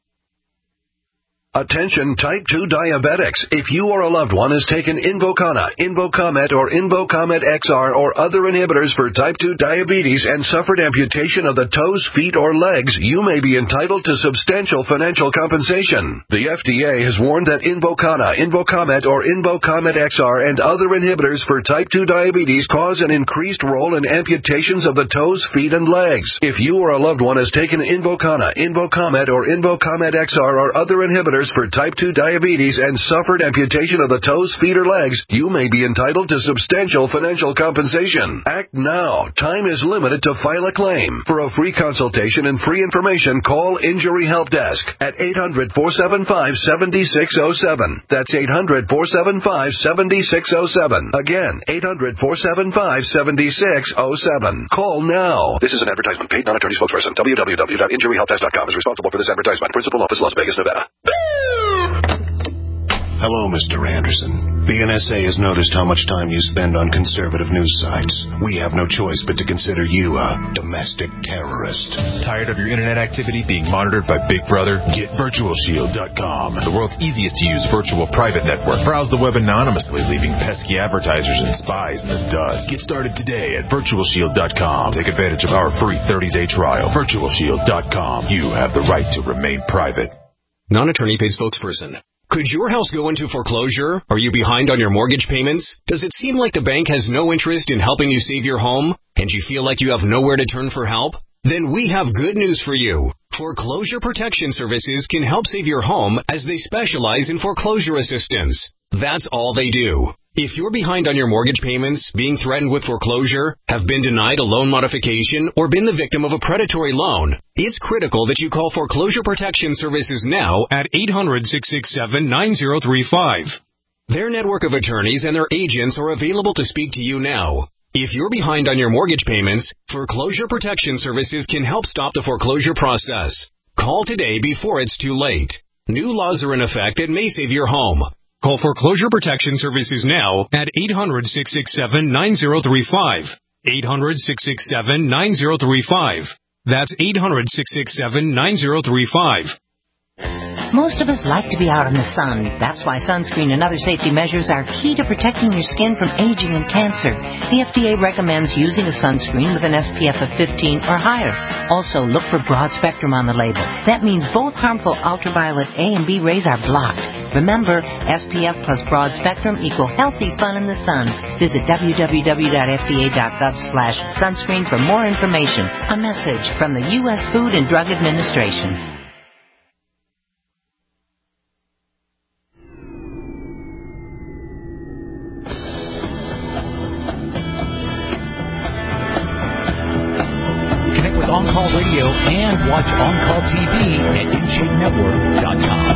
Attention type two diabetics. If you or a loved one has taken Invokana, Invokamet, or Invokamet X R or other inhibitors for type two diabetes and suffered amputation of the toes, feet, or legs, you may be entitled to substantial financial compensation. The F D A has warned that Invokana, Invokamet, or Invokamet X R and other inhibitors for type two diabetes cause an increased role in amputations of the toes, feet, and legs. If you or a loved one has taken Invokana, Invokamet, or Invokamet X R or other inhibitors for type two diabetes and suffered amputation of the toes, feet, or legs, you may be entitled to substantial financial compensation. Act now. Time is limited to file a claim. For a free consultation and free information, call Injury Help Desk at eight hundred, four seven five, seven six zero seven. That's eight hundred, four seven five, seven six zero seven. Again, eight hundred, four seven five, seven six zero seven. Call now. This is an advertisement. Paid non-attorney spokesperson. w w w dot injury help desk dot com is responsible for this advertisement. Principal office, Las Vegas, Nevada. Hello, Mister Anderson. The N S A has noticed how much time you spend on conservative news sites. We have no choice but to consider you a domestic terrorist. Tired of your internet activity being monitored by Big Brother? Get virtual shield dot com, the world's easiest to use virtual private network. Browse the web anonymously, leaving pesky advertisers and spies in the dust. Get started today at virtual shield dot com. Take advantage of our free thirty-day trial. virtual shield dot com. You have the right to remain private. Non-attorney paid spokesperson. Could your house go into foreclosure? Are you behind on your mortgage payments? Does it seem like the bank has no interest in helping you save your home? And you feel like you have nowhere to turn for help? Then we have good news for you. Foreclosure Protection Services can help save your home as they specialize in foreclosure assistance. That's all they do. If you're behind on your mortgage payments, being threatened with foreclosure, have been denied a loan modification, or been the victim of a predatory loan, it's critical that you call Foreclosure Protection Services now at eight hundred, six six seven, nine zero three five. Their network of attorneys and their agents are available to speak to you now. If you're behind on your mortgage payments, Foreclosure Protection Services can help stop the foreclosure process. Call today before it's too late. New laws are in effect that may save your home. Call Foreclosure Protection Services now at eight hundred, six six seven, nine zero three five. eight hundred, six six seven, nine zero three five. That's eight hundred, six six seven, nine zero three five. Most of us like to be out in the sun. That's why sunscreen and other safety measures are key to protecting your skin from aging and cancer. The F D A recommends using a sunscreen with an S P F of fifteen or higher. Also, look for broad spectrum on the label. That means both harmful ultraviolet A and B rays are blocked. Remember, S P F plus broad spectrum equal healthy fun in the sun. Visit w w w dot f d a dot gov slash sunscreen for more information. A message from the U S Food and Drug Administration. On-Call Radio and watch On-Call T V at in shape network dot com.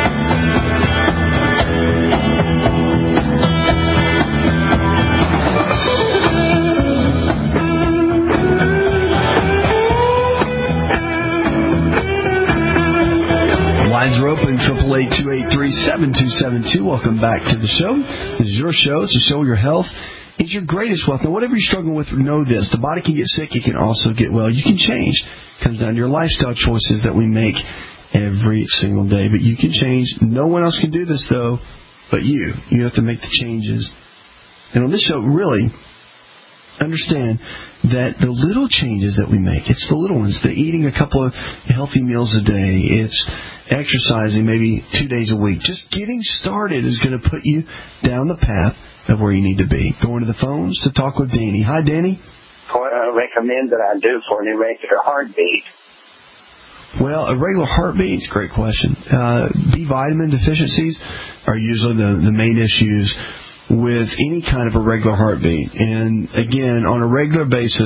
Lines are open, triple eight, two eight three, seven two seven two. Welcome back to the show. This is your show. It's a show where your health is your greatest wealth. Now, whatever you're struggling with, know this. The body can get sick. It can also get well. You can change. It comes down to your lifestyle choices that we make every single day. But you can change. No one else can do this, though, but you. You have to make the changes. And on this show, really, understand that the little changes that we make, it's the little ones. The eating a couple of healthy meals a day. It's exercising maybe two days a week. Just getting started is going to put you down the path of where you need to be. Going to the phones to talk with Danny. Hi, Danny. What I recommend that I do for an irregular heartbeat? Well, a regular heartbeat, great question. Uh, B vitamin deficiencies are usually the, the main issues with any kind of irregular heartbeat. And again, on a regular basis,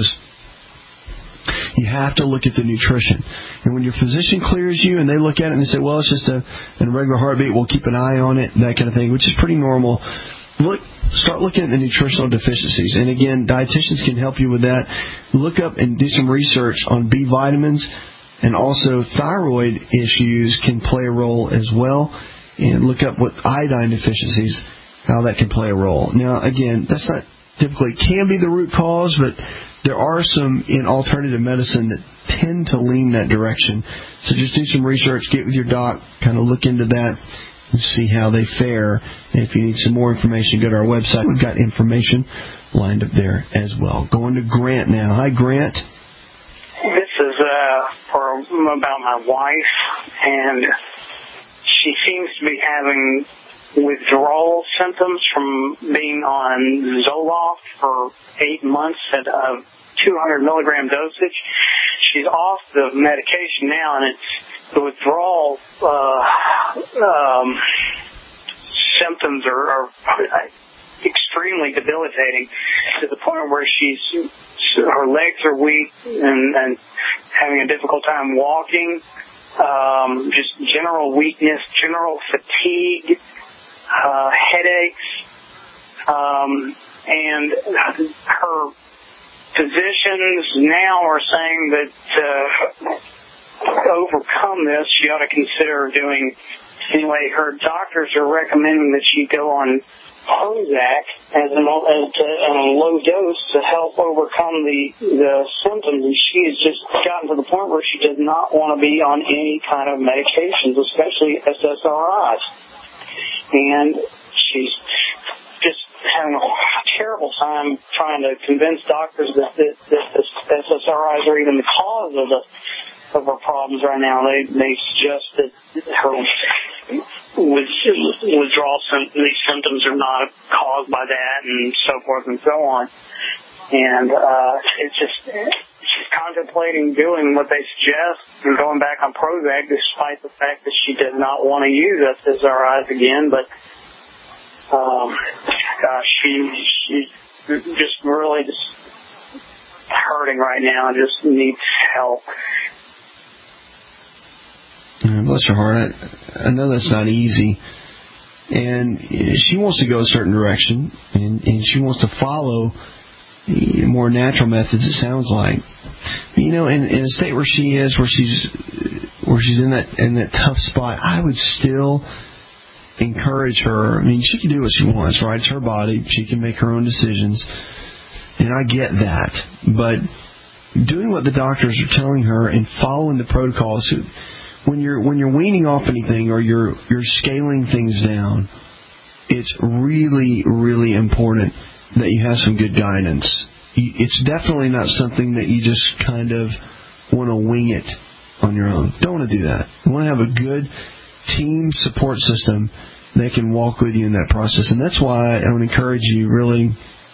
you have to look at the nutrition. And when your physician clears you and they look at it and they say, well, it's just a, an irregular heartbeat, we'll keep an eye on it, that kind of thing, which is pretty normal. Look, start looking at the nutritional deficiencies. And again, dietitians can help you with that. Look up and do some research on B vitamins, and also thyroid issues can play a role as well. And look up what iodine deficiencies, how that can play a role. Now, again, that's not typically can be the root cause, but there are some in alternative medicine that tend to lean that direction. So just do some research, get with your doc, kind of look into that, and see how they fare. And if you need some more information, go to our website. We've got information lined up there as well. Going to Grant now. Hi, Grant. This is uh, for about my wife, and she seems to be having withdrawal symptoms from being on Zoloft for eight months at a two hundred milligram dosage. She's off the medication now, and it's the withdrawal uh, um, symptoms are, are extremely debilitating to the point where she's her legs are weak and, and having a difficult time walking. Um, just general weakness, general fatigue. Uh, headaches, um, and her physicians now are saying that uh, to overcome this, she ought to consider doing, anyway, her doctors are recommending that she go on Prozac as an, as a, a low dose to help overcome the, the symptoms, and she has just gotten to the point where she does not want to be on any kind of medications, especially S S R Is. And she's just having a terrible time trying to convince doctors that, that, that the S S R Is are even the cause of the of her problems right now. They they suggest that her withdrawal these symptoms are not caused by that, and so forth and so on. And uh, it's just she's contemplating doing what they suggest and going back on Prozac, despite the fact that she does not want to use S S R Is again. But um, gosh, she she's just really just hurting right now and just needs help. Bless her heart. I, I know that's not easy. And she wants to go a certain direction, and, and she wants to follow more natural methods, it sounds like. You know, in, in a state where she is, where she's where she's in that in that tough spot, I would still encourage her. I mean, she can do what she wants, right? It's her body. She can make her own decisions. And I get that. But doing what the doctors are telling her and following the protocols, when you're when you're weaning off anything or you're you're scaling things down, it's really, really important that you have some good guidance. It's definitely not something that you just kind of want to wing it on your own. Don't want to do that. You want to have a good team support system they can walk with you in that process. And that's why I would encourage you really,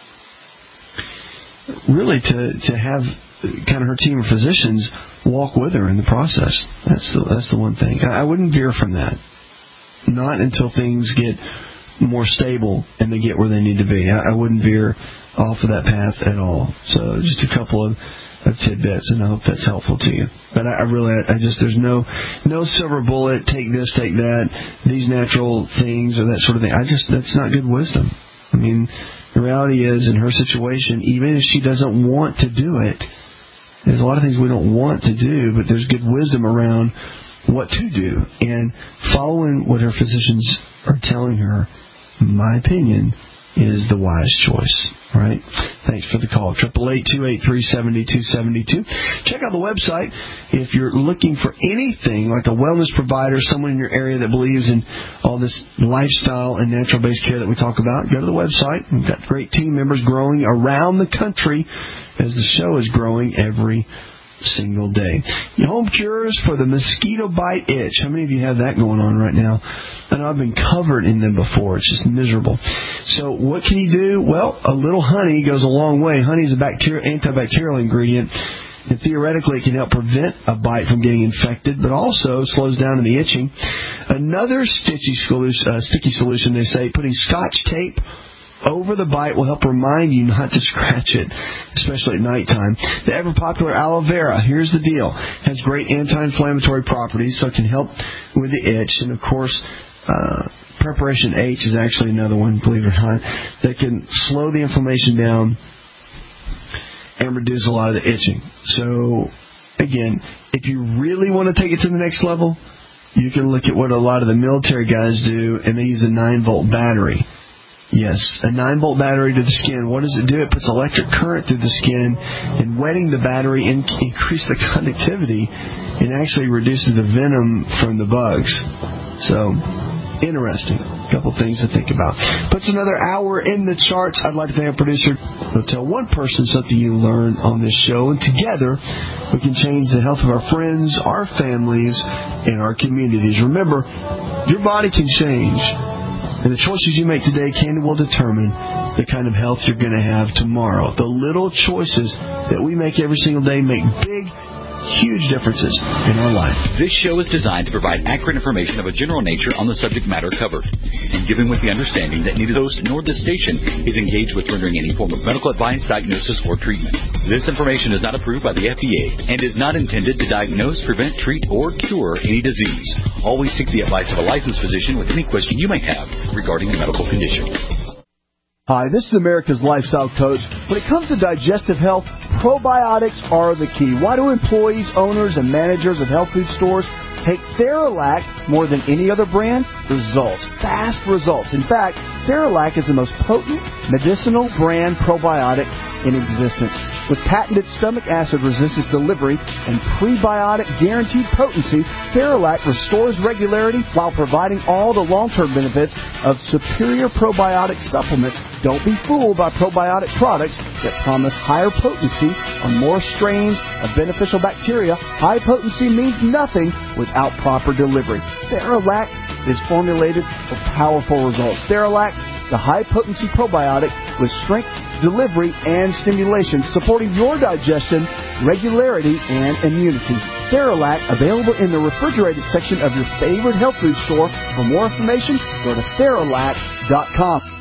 really to, to have kind of her team of physicians walk with her in the process. That's the, that's the one thing. I, I wouldn't veer from that. Not until things get more stable and they get where they need to be. I, I wouldn't veer off of that path at all. So just a couple of, of tidbits, and I hope that's helpful to you. But I, I really, I, I just, there's no no silver bullet, take this, take that, these natural things or that sort of thing. I just, that's not good wisdom. I mean, the reality is, in her situation, even if she doesn't want to do it, there's a lot of things we don't want to do, but there's good wisdom around what to do. And following what her physicians are telling her, in my opinion, is the wise choice. All right? Thanks for the call. eight eight eight, two eight three, seven two seven two. Check out the website. If you're looking for anything like a wellness provider, someone in your area that believes in all this lifestyle and natural-based care that we talk about, go to the website. We've got great team members growing around the country as the show is growing every single day. Home cures for the mosquito bite itch. How many of you have that going on right now? I know I've been covered in them before. It's just miserable. So what can you do? Well, a little honey goes a long way. Honey is a bacterial, antibacterial ingredient, and theoretically it can help prevent a bite from getting infected, but also slows down the itching. Another stitchy solution, uh, sticky solution, they say, putting Scotch tape over the bite will help remind you not to scratch it, especially at nighttime. The ever-popular aloe vera, here's the deal, has great anti-inflammatory properties, so it can help with the itch. And, of course, uh, Preparation H is actually another one, believe it or not, that can slow the inflammation down and reduce a lot of the itching. So, again, if you really want to take it to the next level, you can look at what a lot of the military guys do, and they use a nine-volt battery. Yes, a nine-volt battery to the skin. What does it do? It puts electric current through the skin, and wetting the battery in- increases the conductivity and actually reduces the venom from the bugs. So, interesting. A couple things to think about. Puts another hour in the charts. I'd like to thank our producer. He'll tell one person something you learned on this show, and together we can change the health of our friends, our families, and our communities. Remember, your body can change. And the choices you make today can will determine the kind of health you're going to have tomorrow. The little choices that we make every single day make big, huge differences in our life. This show is designed to provide accurate information of a general nature on the subject matter covered, and given with the understanding that neither the host nor this station is engaged with rendering any form of medical advice, diagnosis, or treatment. This information is not approved by the F D A and is not intended to diagnose, prevent, treat, or cure any disease. Always seek the advice of a licensed physician with any question you may have regarding a medical condition. Hi, this is America's Lifestyle Coach. When it comes to digestive health, probiotics are the key. Why do employees, owners, and managers of health food stores take Theralac more than any other brand? Results. Fast results. In fact, Theralac is the most potent medicinal brand probiotic in existence. With patented stomach acid resistance delivery and prebiotic guaranteed potency, Theralac restores regularity while providing all the long-term benefits of superior probiotic supplements. Don't be fooled by probiotic products that promise higher potency on more strains of beneficial bacteria. High potency means nothing without proper delivery. Theralac is formulated for powerful results. Theralac, the high-potency probiotic with strength, delivery, and stimulation, supporting your digestion, regularity, and immunity. Theralac, available in the refrigerated section of your favorite health food store. For more information, go to Theralac dot com.